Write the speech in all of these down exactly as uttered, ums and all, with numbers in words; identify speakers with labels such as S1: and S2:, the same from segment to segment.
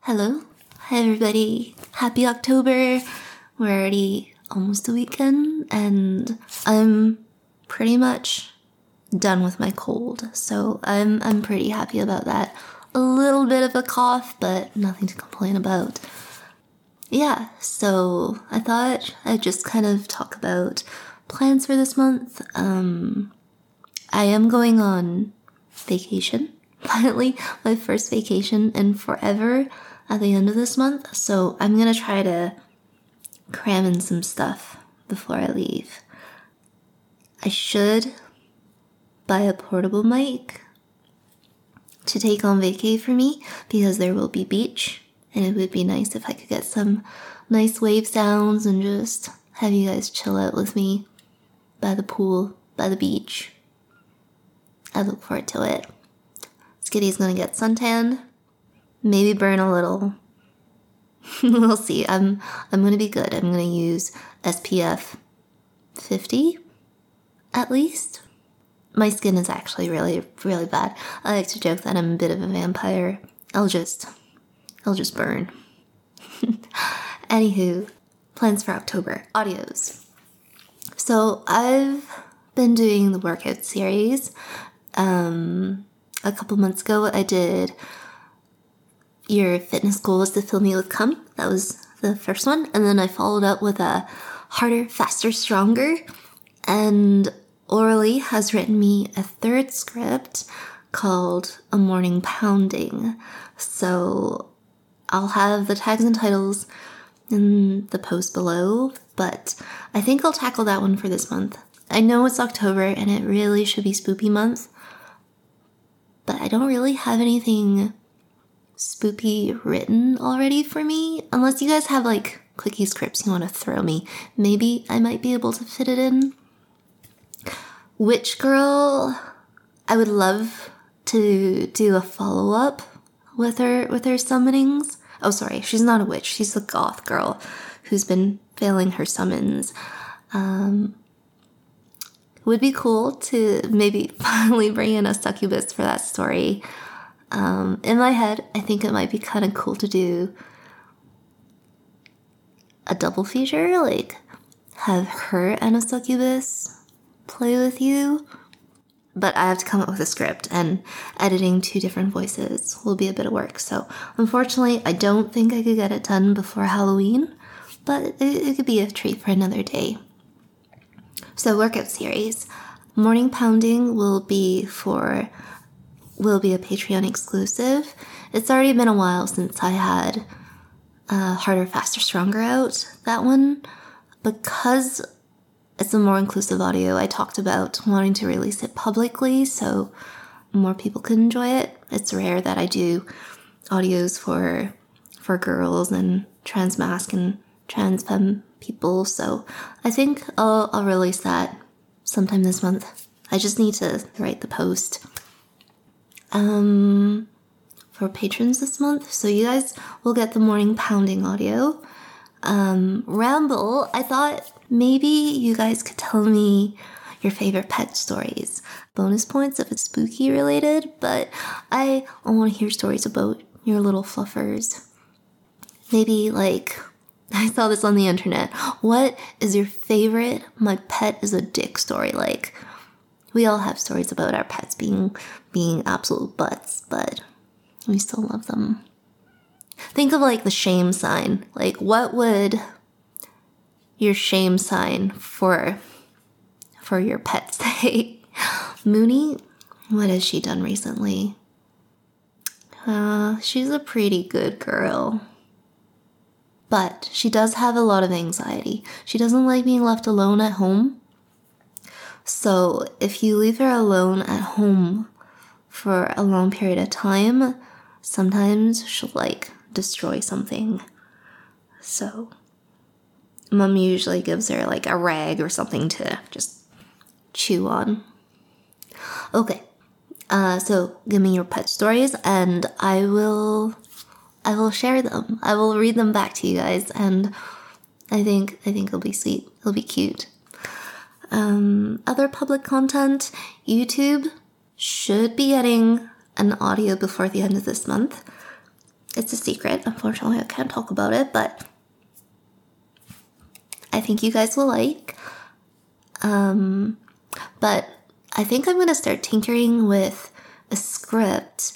S1: Hello. Hi, everybody. Happy October. We're already almost the weekend, and I'm pretty much done with my cold, so I'm I'm pretty happy about that. A little bit of a cough, but nothing to complain about. Yeah, so I thought I'd just kind of talk about plans for this month. Um, I am going on vacation. Finally, my first vacation in forever at the end of this month, so I'm gonna try to cram in some stuff before I leave. I should buy a portable mic to take on vacay for me because there will be beach, and it would be nice if I could get some nice wave sounds and just have you guys chill out with me by the pool, by the beach. I look forward to it. Skitty's gonna get suntanned, maybe burn a little. We'll see. I'm I'm gonna be good. I'm gonna use S P F fifty at least. My skin is actually really, really bad. I like to joke that I'm a bit of a vampire. I'll just, I'll just burn. Anywho, plans for October. Audios. So I've been doing the workout series. Um, a couple months ago, I did Your Fitness Goal is to Fill Me with Cum. That was the first one. And then I followed up with a Harder, Faster, Stronger. And Orally has written me a third script called A Morning Pounding. So I'll have the tags and titles in the post below, but I think I'll tackle that one for this month. I know it's October and it really should be spoopy month, but I don't really have anything spoopy written already for me, unless you guys have like quickie scripts you want to throw me. Maybe I might be able to fit it in. Witch Girl, I would love to do a follow-up with her with her summonings. Oh, sorry, she's not a witch. She's a goth girl who's been failing her summons. Um, would be cool to maybe finally bring in a succubus for that story. Um, in my head, I think it might be kind of cool to do a double feature, like have her and a succubus play with you. But I have to come up with a script, and editing two different voices will be a bit of work. So unfortunately, I don't think I could get it done before Halloween, but it, it could be a treat for another day. So workout series. Morning Pounding will be for will be a Patreon exclusive. It's already been a while since I had uh, Harder, Faster, Stronger out. That one, because it's a more inclusive audio, I talked about wanting to release it publicly so more people could enjoy it. It's rare that I do audios for for girls and trans masc and trans femme people, so I think I'll, I'll release that sometime this month. I just need to write the post. Um, for patrons this month, so you guys will get the Morning Pounding audio. Um, Ramble, I thought maybe you guys could tell me your favorite pet stories. Bonus points if it's spooky related, but I want to hear stories about your little fluffers. Maybe like, I saw this on the internet. What is your favorite "my pet is a dick" story? Like, we all have stories about our pets being being absolute butts, but we still love them. Think of like the shame sign. Like, what would your shame sign for for your pet say? Mooney, what has she done recently? Uh, she's a pretty good girl. But she does have a lot of anxiety. She doesn't like being left alone at home. So if you leave her alone at home for a long period of time, sometimes she'll like destroy something. So Mom usually gives her like a rag or something to just chew on. Okay, uh, so give me your pet stories and I will, I will share them. I will read them back to you guys, and I think I think it'll be sweet. It'll be cute. Um, other public content, YouTube should be getting an audio before the end of this month. It's a secret. Unfortunately, I can't talk about it, but I think you guys will like. Um, but I think I'm going to start tinkering with a script.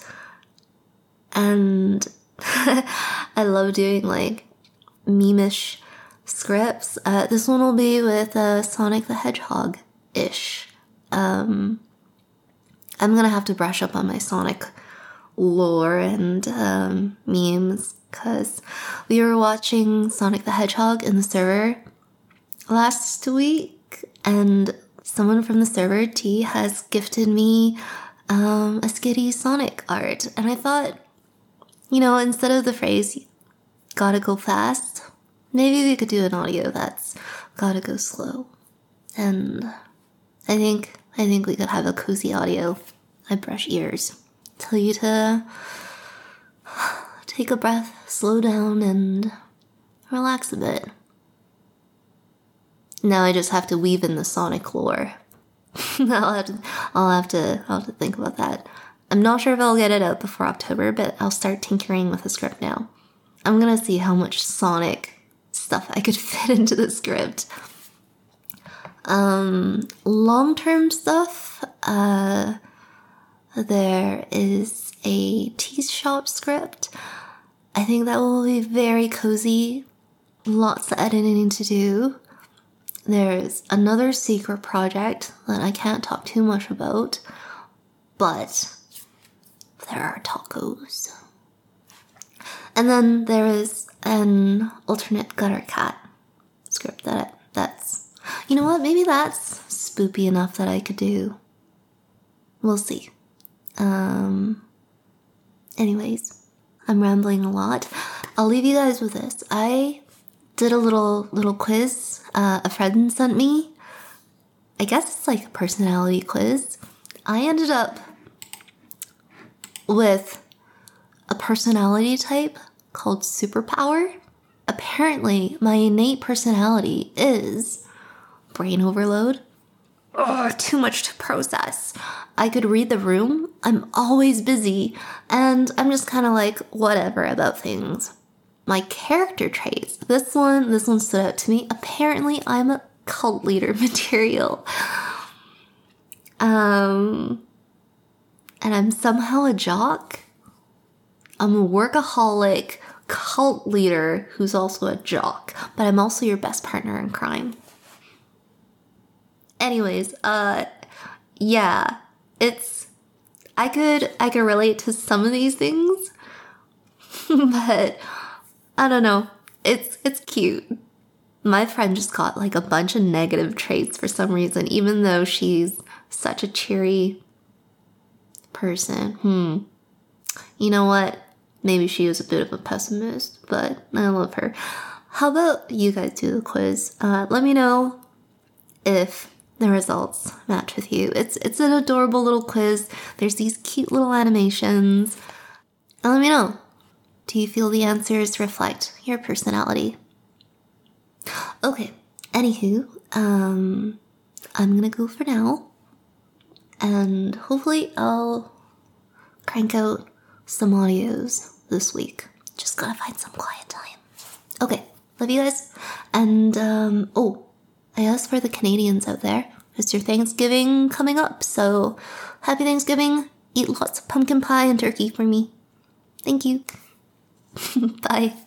S1: And I love doing like meme-ish scripts. Uh, this one will be with uh, Sonic the Hedgehog-ish. Um, I'm going to have to brush up on my Sonic lore and um, memes because we were watching Sonic the Hedgehog in the server last week, and someone from the server, T, has gifted me um, a Skitty Sonic art, and I thought, you know, instead of the phrase "gotta go fast," maybe we could do an audio that's "gotta go slow," and I think I think we could have a cozy audio. I brush ears, tell you to take a breath, slow down, and relax a bit. Now I just have to weave in the Sonic lore. I'll have to, I'll have to, I'll have to think about that. I'm not sure if I'll get it out before October, but I'll start tinkering with the script now. I'm gonna see how much Sonic stuff I could fit into the script. Um, long-term stuff, uh, there is a tease shop script. I think that will be very cozy. Lots of editing to do. There's another secret project that I can't talk too much about, but there are tacos. And then there is an alternate Gutter Cat script that that's, you know what, maybe that's spoopy enough that I could do. We'll see. Um, anyways, I'm rambling a lot. I'll leave you guys with this. I did a little little quiz uh, a friend sent me. I guess it's like a personality quiz. I ended up with a personality type called superpower. Apparently, my innate personality is brain overload. Ugh, too much to process. I could read the room. I'm always busy, and I'm just kind of like whatever about things. My character traits. This one, this one stood out to me. Apparently, I'm a cult leader material. Um, and I'm somehow a jock. I'm a workaholic cult leader who's also a jock, but I'm also your best partner in crime. Anyways, uh, yeah, it's, I could, I could relate to some of these things, but I don't know. It's it's cute. My friend just got like a bunch of negative traits for some reason, even though she's such a cheery person. Hmm. You know what? Maybe she was a bit of a pessimist, but I love her. How about you guys do the quiz? Uh, let me know if the results match with you. It's it's an adorable little quiz. There's these cute little animations. And let me know. Do you feel the answers reflect your personality? Okay, anywho, um, I'm gonna go for now. And hopefully I'll crank out some audios this week. Just gotta find some quiet time. Okay, love you guys. And, um, oh, I asked for the Canadians out there. It's your Thanksgiving coming up, so happy Thanksgiving. Eat lots of pumpkin pie and turkey for me. Thank you. Bye.